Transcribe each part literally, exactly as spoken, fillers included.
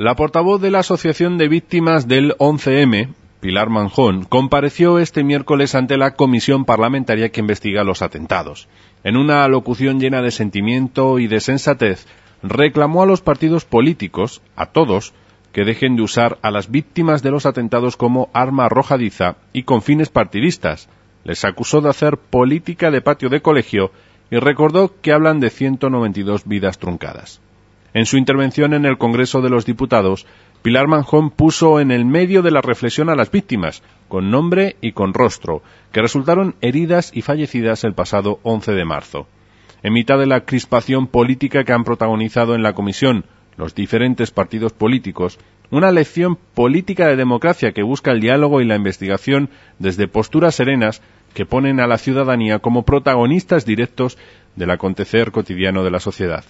La portavoz de la Asociación de Víctimas del once eme, Pilar Manjón, compareció este miércoles ante la comisión parlamentaria que investiga los atentados. En una alocución llena de sentimiento y de sensatez, reclamó a los partidos políticos, a todos, que dejen de usar a las víctimas de los atentados como arma arrojadiza y con fines partidistas. Les acusó de hacer política de patio de colegio y recordó que hablan de ciento noventa y dos vidas truncadas. En su intervención en el Congreso de los Diputados, Pilar Manjón puso en el medio de la reflexión a las víctimas, con nombre y con rostro, que resultaron heridas y fallecidas el pasado once de marzo. En mitad de la crispación política que han protagonizado en la comisión los diferentes partidos políticos, una lección política de democracia que busca el diálogo y la investigación desde posturas serenas que ponen a la ciudadanía como protagonistas directos del acontecer cotidiano de la sociedad.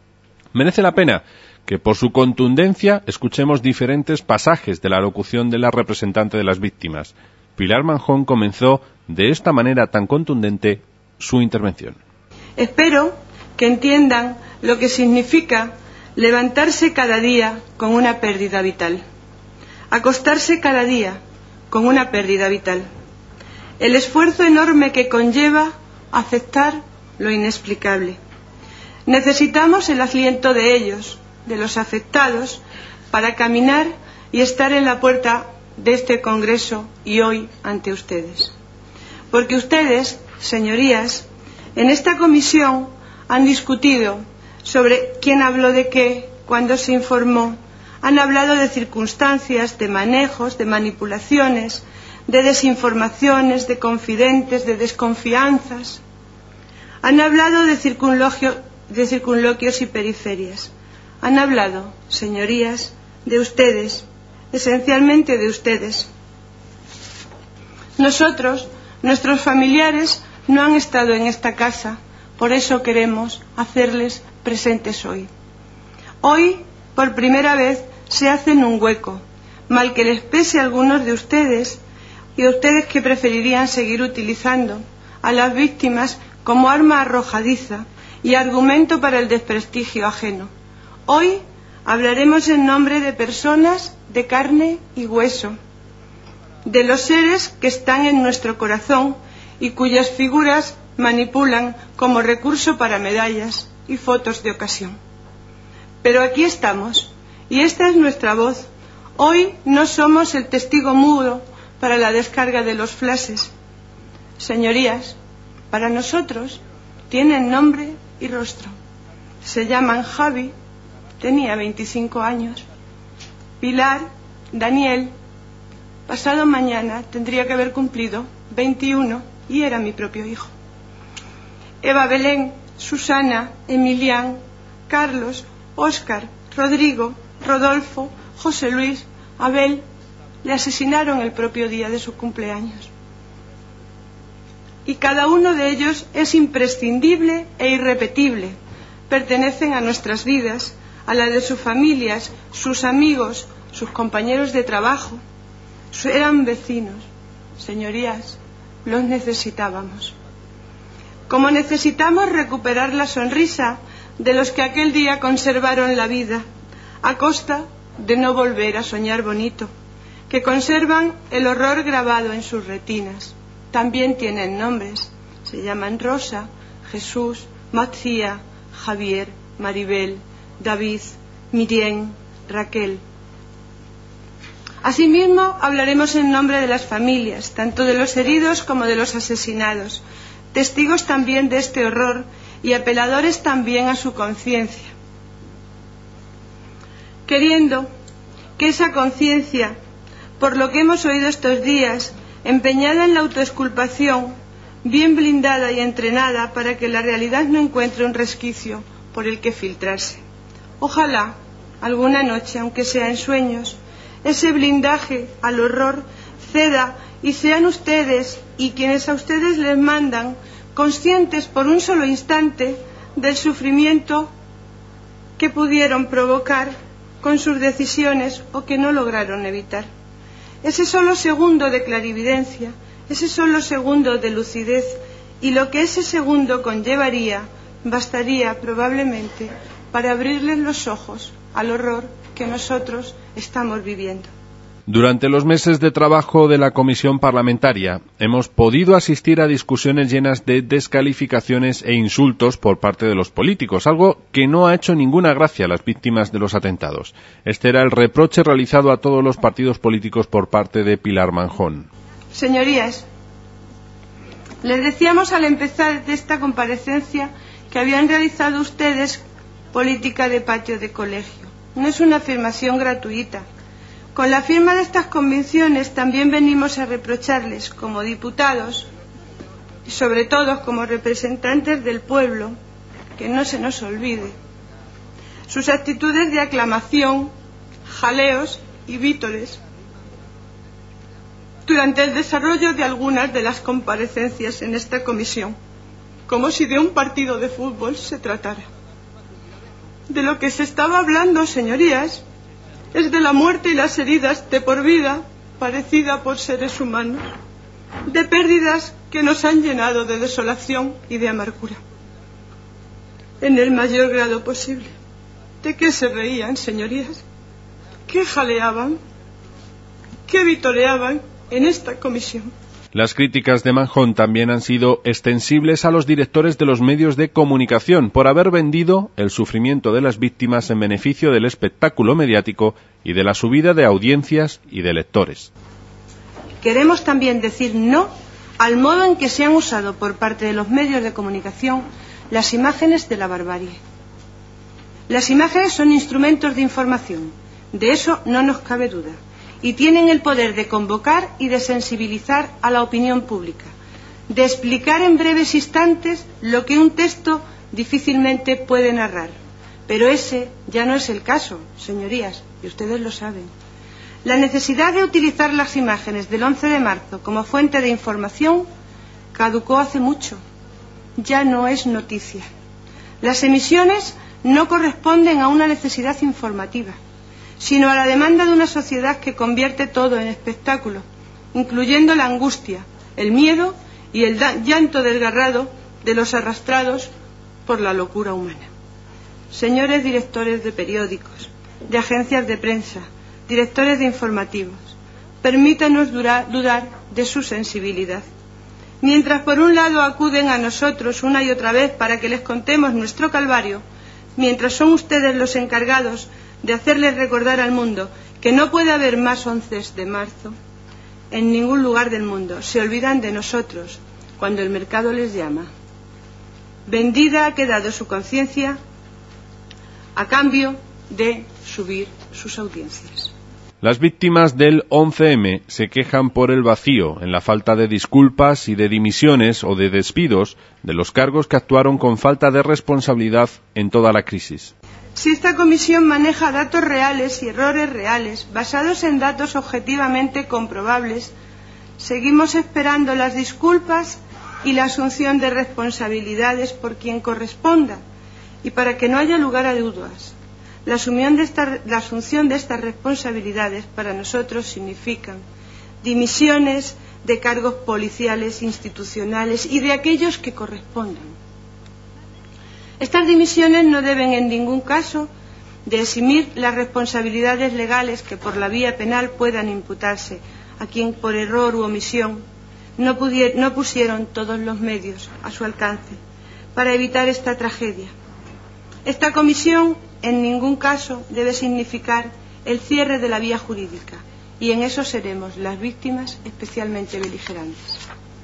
Merece la pena que por su contundencia escuchemos diferentes pasajes de la locución de la representante de las víctimas. Pilar Manjón comenzó de esta manera tan contundente su intervención. Espero que entiendan lo que significa levantarse cada día con una pérdida vital, acostarse cada día con una pérdida vital, el esfuerzo enorme que conlleva aceptar lo inexplicable. Necesitamos el aliento de ellos, de los afectados, para caminar y estar en la puerta de este Congreso y hoy ante ustedes. Porque ustedes, señorías, en esta comisión han discutido sobre quién habló de qué, cuándo se informó, han hablado de circunstancias, de manejos, de manipulaciones, de desinformaciones, de confidentes, de desconfianzas. Han hablado de circunlogio de circunloquios y periferias. Han hablado, señorías, de ustedes, esencialmente de ustedes. Nosotros, nuestros familiares, no han estado en esta casa, por eso queremos hacerles presentes hoy. Hoy, por primera vez, se hacen un hueco, mal que les pese a algunos de ustedes, y a ustedes que preferirían seguir utilizando a las víctimas como arma arrojadiza y argumento para el desprestigio ajeno. Hoy hablaremos en nombre de personas de carne y hueso, de los seres que están en nuestro corazón y cuyas figuras manipulan como recurso para medallas y fotos de ocasión. Pero aquí estamos, y esta es nuestra voz. Hoy no somos el testigo mudo para la descarga de los flashes. Señorías, para nosotros tienen nombre y rostro. Se llaman Javi, tenía veinticinco años, Pilar, Daniel, pasado mañana tendría que haber cumplido veintiuno y era mi propio hijo. Eva Belén, Susana, Emilián, Carlos, Óscar, Rodrigo, Rodolfo, José Luis, Abel, le asesinaron el propio día de su cumpleaños. Y cada uno de ellos es imprescindible e irrepetible. Pertenecen a nuestras vidas, a la de sus familias, sus amigos, sus compañeros de trabajo. Eran vecinos. Señorías, los necesitábamos. Como necesitamos recuperar la sonrisa de los que aquel día conservaron la vida, a costa de no volver a soñar bonito, que conservan el horror grabado en sus retinas. También tienen nombres, se llaman Rosa, Jesús, Macía, Javier, Maribel, David, Miriam, Raquel. Asimismo, hablaremos en nombre de las familias, tanto de los heridos como de los asesinados, testigos también de este horror y apeladores también a su conciencia, queriendo que esa conciencia, por lo que hemos oído estos días, empeñada en la autoexculpación, bien blindada y entrenada para que la realidad no encuentre un resquicio por el que filtrarse. Ojalá, alguna noche, aunque sea en sueños, ese blindaje al horror ceda y sean ustedes y quienes a ustedes les mandan conscientes por un solo instante del sufrimiento que pudieron provocar con sus decisiones o que no lograron evitar. Ese solo segundo de clarividencia, ese solo segundo de lucidez y lo que ese segundo conllevaría bastaría probablemente para abrirles los ojos al horror que nosotros estamos viviendo. Durante los meses de trabajo de la comisión parlamentaria hemos podido asistir a discusiones llenas de descalificaciones e insultos por parte de los políticos, algo que no ha hecho ninguna gracia a las víctimas de los atentados. Este era el reproche realizado a todos los partidos políticos por parte de Pilar Manjón. Señorías, les decíamos al empezar de esta comparecencia que habían realizado ustedes política de patio de colegio. No es una afirmación gratuita. Con la firma de estas convicciones también venimos a reprocharles, como diputados y sobre todo como representantes del pueblo, que no se nos olvide, sus actitudes de aclamación, jaleos y vítores durante el desarrollo de algunas de las comparecencias en esta comisión, como si de un partido de fútbol se tratara. De lo que se estaba hablando, señorías, es de la muerte y las heridas de por vida padecida por seres humanos, de pérdidas que nos han llenado de desolación y de amargura, en el mayor grado posible. ¿De qué se reían, señorías? ¿Qué jaleaban? ¿Qué vitoreaban en esta comisión? Las críticas de Manjón también han sido extensibles a los directores de los medios de comunicación por haber vendido el sufrimiento de las víctimas en beneficio del espectáculo mediático y de la subida de audiencias y de lectores. Queremos también decir no al modo en que se han usado por parte de los medios de comunicación las imágenes de la barbarie. Las imágenes son instrumentos de información, de eso no nos cabe duda, y tienen el poder de convocar y de sensibilizar a la opinión pública, de explicar en breves instantes lo que un texto difícilmente puede narrar. Pero ese ya no es el caso, señorías, y ustedes lo saben. La necesidad de utilizar las imágenes del once de marzo como fuente de información caducó hace mucho. Ya no es noticia. Las emisiones no corresponden a una necesidad informativa, sino a la demanda de una sociedad que convierte todo en espectáculo, incluyendo la angustia, el miedo y el llanto desgarrado de los arrastrados por la locura humana. Señores directores de periódicos, de agencias de prensa, directores de informativos, permítanos dudar de su sensibilidad. Mientras por un lado acuden a nosotros una y otra vez para que les contemos nuestro calvario, mientras son ustedes los encargados de hacerles recordar al mundo que no puede haber más once de marzo, en ningún lugar del mundo se olvidan de nosotros cuando el mercado les llama. Vendida ha quedado su conciencia a cambio de subir sus audiencias. Las víctimas del once eme se quejan por el vacío, en la falta de disculpas y de dimisiones o de despidos de los cargos que actuaron con falta de responsabilidad en toda la crisis. Si esta comisión maneja datos reales y errores reales, basados en datos objetivamente comprobables, seguimos esperando las disculpas y la asunción de responsabilidades por quien corresponda, y para que no haya lugar a dudas, la asunción de, esta, la asunción de estas responsabilidades para nosotros significan dimisiones de cargos policiales, institucionales y de aquellos que correspondan. Estas dimisiones no deben en ningún caso de eximir las responsabilidades legales que por la vía penal puedan imputarse a quien por error u omisión no, pudier, no pusieron todos los medios a su alcance para evitar esta tragedia. Esta comisión en ningún caso debe significar el cierre de la vía jurídica, y en eso seremos las víctimas especialmente beligerantes.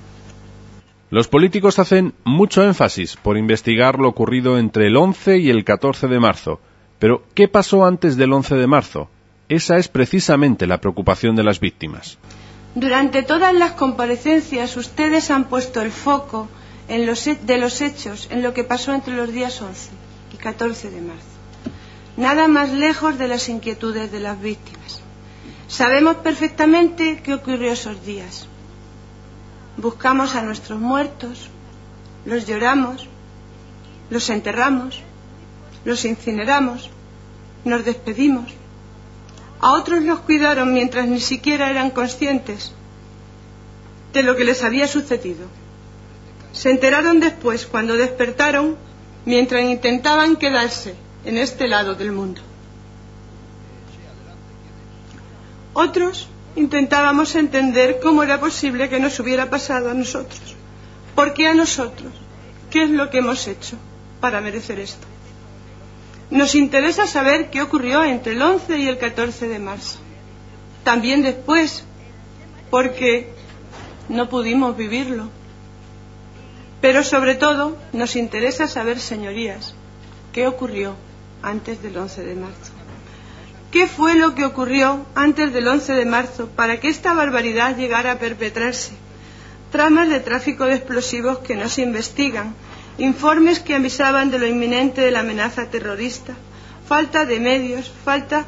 Los políticos hacen mucho énfasis por investigar lo ocurrido entre el once y el catorce de marzo. Pero, ¿qué pasó antes del once de marzo? Esa es precisamente la preocupación de las víctimas. Durante todas las comparecencias ustedes han puesto el foco en los de los hechos en lo que pasó entre los días once y catorce de marzo. Nada más lejos de las inquietudes de las víctimas. Sabemos perfectamente qué ocurrió esos días. Buscamos a nuestros muertos, los lloramos, los enterramos, los incineramos, nos despedimos. A otros los cuidaron mientras ni siquiera eran conscientes de lo que les había sucedido. Se enteraron después, cuando despertaron, mientras intentaban quedarse en este lado del mundo. Otros intentábamos entender cómo era posible que nos hubiera pasado a nosotros. ¿Por qué a nosotros? ¿Qué es lo que hemos hecho para merecer esto? Nos interesa saber qué ocurrió entre el once y el catorce de marzo. También después, porque no pudimos vivirlo. Pero sobre todo nos interesa saber, señorías, qué ocurrió antes del once de marzo. ¿Qué fue lo que ocurrió antes del once de marzo para que esta barbaridad llegara a perpetrarse? Tramas de tráfico de explosivos que no se investigan, informes que avisaban de lo inminente de la amenaza terrorista, falta de medios, falta,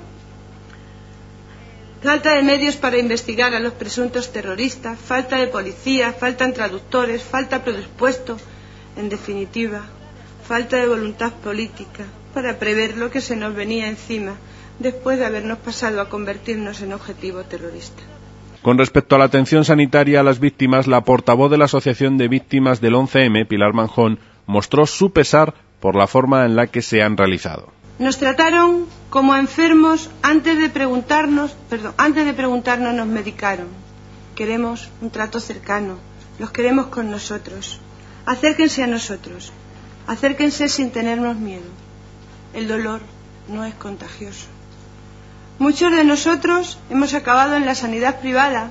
falta de medios para investigar a los presuntos terroristas, falta de policía, faltan traductores, falta presupuesto, en definitiva, falta de voluntad política para prever lo que se nos venía encima después de habernos pasado a convertirnos en objetivo terrorista. Con respecto a la atención sanitaria a las víctimas, la portavoz de la Asociación de Víctimas del once eme, Pilar Manjón, mostró su pesar por la forma en la que se han realizado. Nos trataron como enfermos antes de preguntarnos, perdón, antes de preguntarnos nos medicaron. Queremos un trato cercano, los queremos con nosotros. Acérquense a nosotros, acérquense sin tenernos miedo. El dolor no es contagioso. Muchos de nosotros hemos acabado en la sanidad privada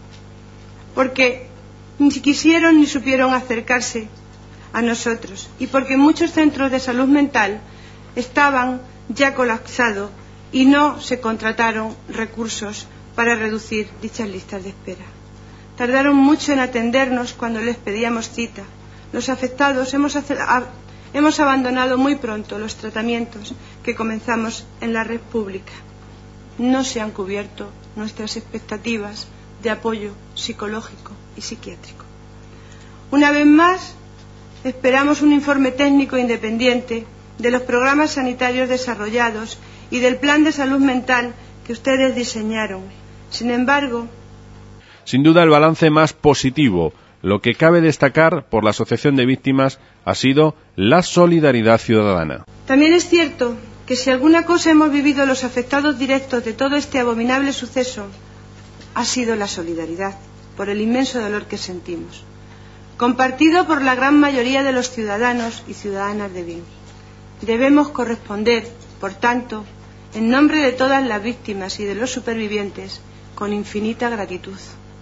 porque ni quisieron ni supieron acercarse a nosotros y porque muchos centros de salud mental estaban ya colapsados y no se contrataron recursos para reducir dichas listas de espera. Tardaron mucho en atendernos cuando les pedíamos cita. Los afectados hemos, hemos abandonado muy pronto los tratamientos que comenzamos en la red pública. No se han cubierto nuestras expectativas de apoyo psicológico y psiquiátrico. Una vez más, esperamos un informe técnico independiente de los programas sanitarios desarrollados y del plan de salud mental que ustedes diseñaron. Sin embargo, sin duda el balance más positivo, lo que cabe destacar por la Asociación de Víctimas, ha sido la solidaridad ciudadana. También es cierto que si alguna cosa hemos vivido los afectados directos de todo este abominable suceso, ha sido la solidaridad por el inmenso dolor que sentimos, compartido por la gran mayoría de los ciudadanos y ciudadanas de bien. Debemos corresponder, por tanto, en nombre de todas las víctimas y de los supervivientes, con infinita gratitud.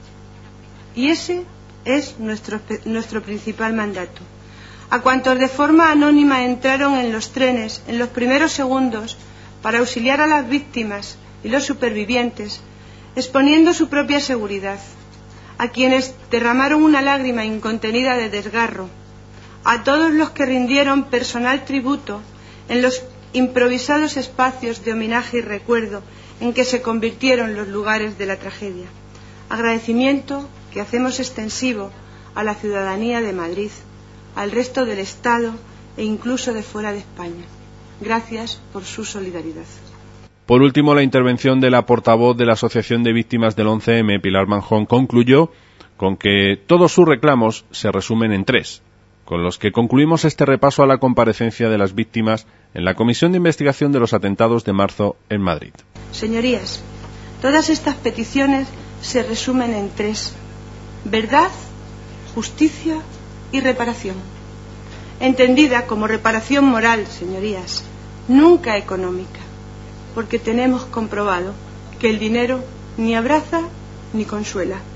Y ese es nuestro, nuestro principal mandato. A cuantos de forma anónima entraron en los trenes en los primeros segundos para auxiliar a las víctimas y los supervivientes, exponiendo su propia seguridad, a quienes derramaron una lágrima incontenida de desgarro, a todos los que rindieron personal tributo en los improvisados espacios de homenaje y recuerdo en que se convirtieron los lugares de la tragedia. Agradecimiento que hacemos extensivo a la ciudadanía de Madrid, al resto del Estado e incluso de fuera de España. Gracias por su solidaridad. Por último, la intervención de la portavoz de la Asociación de Víctimas del once eme, Pilar Manjón, concluyó con que todos sus reclamos se resumen en tres, con los que concluimos este repaso a la comparecencia de las víctimas en la Comisión de Investigación de los Atentados de marzo en Madrid. Señorías, todas estas peticiones se resumen en tres: verdad, justicia y reparación, entendida como reparación moral, señorías, nunca económica, porque tenemos comprobado que el dinero ni abraza ni consuela.